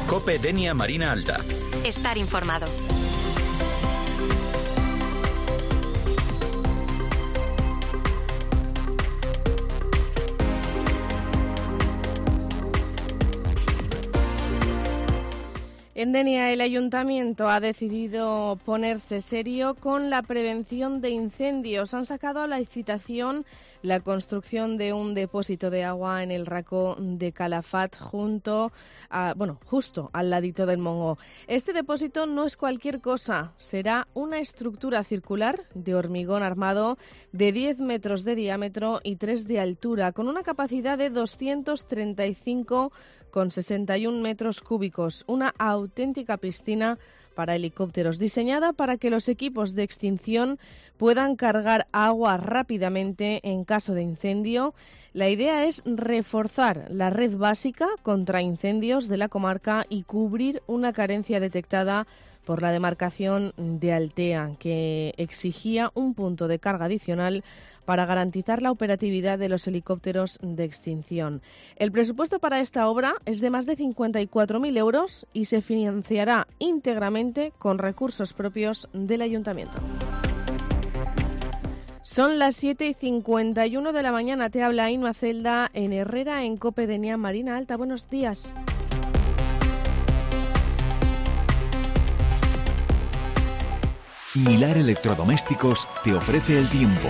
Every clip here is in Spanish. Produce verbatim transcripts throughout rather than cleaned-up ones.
COPE Denia Marina Alta. Estar informado. En Denia, el ayuntamiento ha decidido ponerse serio con la prevención de incendios. Han sacado a la licitación la construcción de un depósito de agua en el Raco de Calafat, junto a, bueno, justo al ladito del Mongo. Este depósito no es cualquier cosa, será una estructura circular de hormigón armado de diez metros de diámetro y tres de altura, con una capacidad de doscientos treinta y cinco con sesenta y un metros cúbicos, una auténtica piscina para helicópteros, diseñada para que los equipos de extinción puedan cargar agua rápidamente en caso de incendio. La idea es reforzar la red básica contra incendios de la comarca y cubrir una carencia detectada por la demarcación de Altea, que exigía un punto de carga adicional para garantizar la operatividad de los helicópteros de extinción. El presupuesto para esta obra es de más de cincuenta y cuatro mil euros y se financiará íntegramente con recursos propios del ayuntamiento. Son las siete y cincuenta y uno de la mañana. Te habla Inma Celda en Herrera, en COPE Denia Marina Alta. Buenos días. Milar Electrodomésticos te ofrece el tiempo.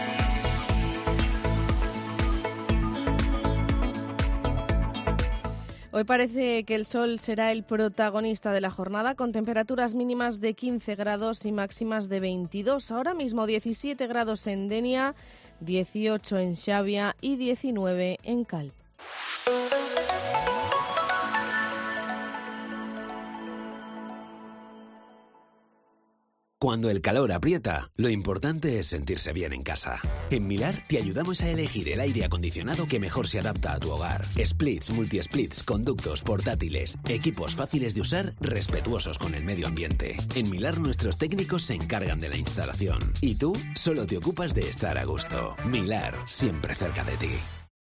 Hoy parece que el sol será el protagonista de la jornada, con temperaturas mínimas de quince grados y máximas de veintidós. Ahora mismo diecisiete grados en Denia, dieciocho en Xavia y diecinueve en Calp. Cuando el calor aprieta, lo importante es sentirse bien en casa. En Milar te ayudamos a elegir el aire acondicionado que mejor se adapta a tu hogar. Splits, multi-splits, conductos, portátiles, equipos fáciles de usar, respetuosos con el medio ambiente. En Milar nuestros técnicos se encargan de la instalación y tú solo te ocupas de estar a gusto. Milar, siempre cerca de ti.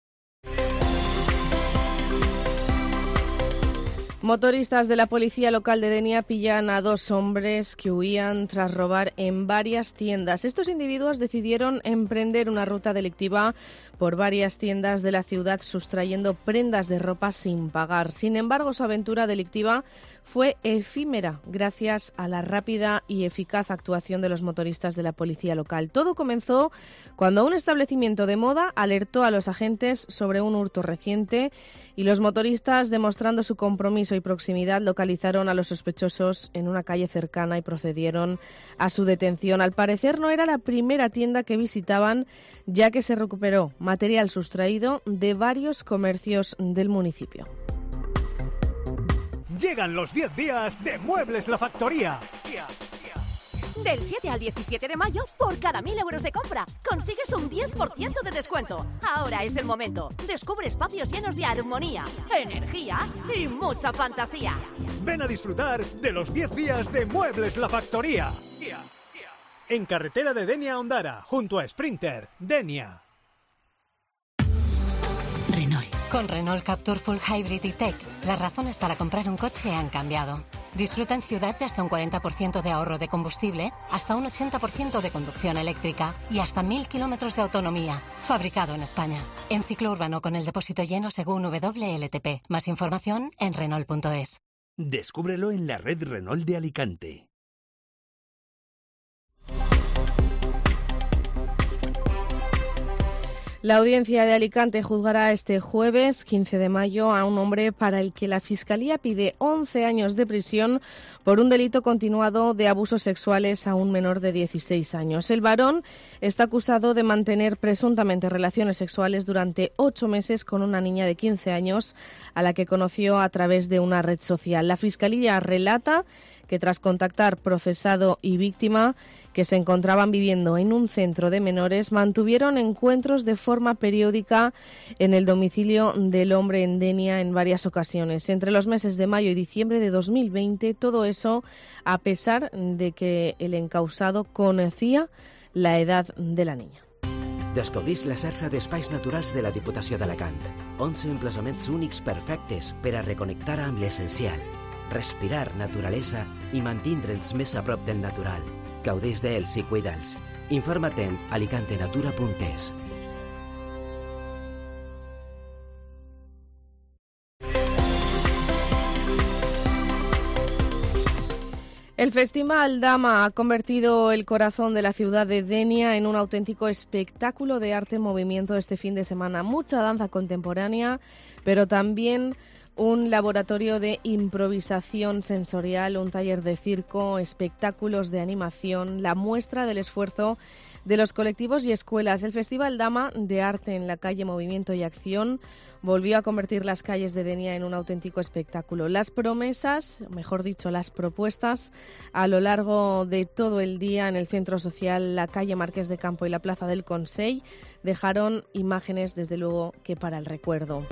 Motoristas de la policía local de Denia pillan a dos hombres que huían tras robar en varias tiendas. Estos individuos decidieron emprender una ruta delictiva por varias tiendas de la ciudad, sustrayendo prendas de ropa sin pagar. Sin embargo, su aventura delictiva fue efímera gracias a la rápida y eficaz actuación de los motoristas de la policía local. Todo comenzó cuando un establecimiento de moda alertó a los agentes sobre un hurto reciente y los motoristas, demostrando su compromiso y proximidad, localizaron a los sospechosos en una calle cercana y procedieron a su detención. Al parecer no era la primera tienda que visitaban, ya que se recuperó material sustraído de varios comercios del municipio. Llegan los diez días de Muebles La Factoría. Del siete al diecisiete de mayo, por cada mil euros de compra, consigues un diez por ciento de descuento. Ahora es el momento. Descubre espacios llenos de armonía, energía y mucha fantasía. Ven a disfrutar de los diez días de Muebles La Factoría. En carretera de Denia a Ondara, junto a Sprinter, Denia. Renault. Con Renault Captur Full Hybrid y Tech, las razones para comprar un coche han cambiado. Disfruta en ciudad de hasta un cuarenta por ciento de ahorro de combustible, hasta un ochenta por ciento de conducción eléctrica y hasta mil kilómetros de autonomía. Fabricado en España. En ciclo urbano con el depósito lleno según W L T P. Más información en Renault punto es. Descúbrelo en la red Renault de Alicante. La audiencia de Alicante juzgará este jueves, quince de mayo, a un hombre para el que la Fiscalía pide once años de prisión por un delito continuado de abusos sexuales a un menor de dieciséis años. El varón está acusado de mantener presuntamente relaciones sexuales durante ocho meses con una niña de quince años a la que conoció a través de una red social. La Fiscalía relata que tras contactar procesado y víctima, que se encontraban viviendo en un centro de menores, mantuvieron encuentros de forma periódica en el domicilio del hombre en Denia en varias ocasiones. Entre los meses de mayo y diciembre de dos mil veinte, todo eso a pesar de que el encausado conocía la edad de la niña. Descobrís la xarxa d'espais naturals de la Diputació d'Alacant. onze emplaçaments únics perfectes per a reconnectar amb l'essencial. respirar naturalesa i mantindre'ns més a prop del natural. Gaudeix d'ells i cuida'ls. Informa't en alicantenatura punt es. El Festival Dama ha convertido el corazón de la ciudad de Denia en un auténtico espectáculo de arte en movimiento este fin de semana. Mucha danza contemporánea, pero también un laboratorio de improvisación sensorial, un taller de circo, espectáculos de animación, la muestra del esfuerzo de los colectivos y escuelas. El Festival Dama de Arte en la calle Movimiento y Acción volvió a convertir las calles de Denia en un auténtico espectáculo. Las promesas, mejor dicho, las propuestas a lo largo de todo el día en el centro social, la calle Marqués de Campo y la plaza del Consell dejaron imágenes, desde luego, que para el recuerdo.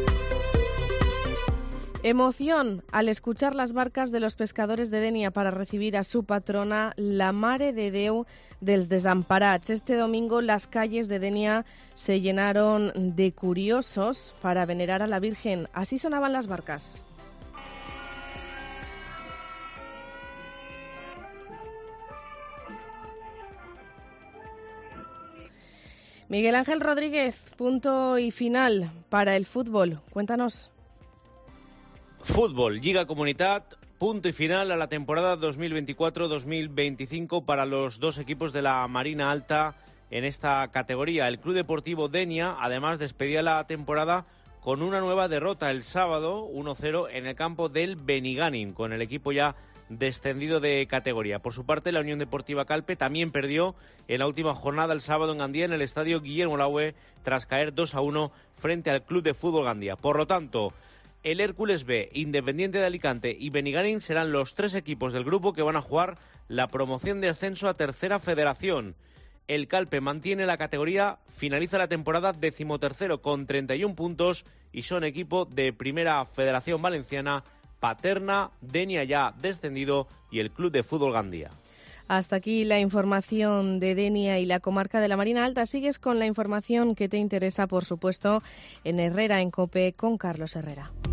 Emoción al escuchar las barcas de los pescadores de Denia para recibir a su patrona, la Mare de Déu dels Desamparats. Este domingo las calles de Denia se llenaron de curiosos para venerar a la Virgen. Así sonaban las barcas. Miguel Ángel Rodríguez, punto y final para el fútbol. Cuéntanos. Fútbol, Lliga Comunitat, punto y final a la temporada dos mil veinticuatro dos mil veinticinco para los dos equipos de la Marina Alta en esta categoría. El Club Deportivo Denia, además, despedía la temporada con una nueva derrota el sábado, uno cero, en el campo del Benigànim, con el equipo ya descendido de categoría. Por su parte, la Unión Deportiva Calpe también perdió en la última jornada el sábado en Gandía, en el estadio Guillermo Laue, tras caer dos a uno frente al Club de Fútbol Gandía. Por lo tanto, el Hércules B, Independiente de Alicante y Benigànim serán los tres equipos del grupo que van a jugar la promoción de ascenso a Tercera Federación. El Calpe mantiene la categoría, finaliza la temporada decimotercero con treinta y un puntos y son equipo de Primera Federación Valenciana, Paterna, Denia ya descendido y el Club de Fútbol Gandía. Hasta aquí la información de Denia y la comarca de la Marina Alta. Sigues con la información que te interesa, por supuesto, en Herrera en COPE con Carlos Herrera.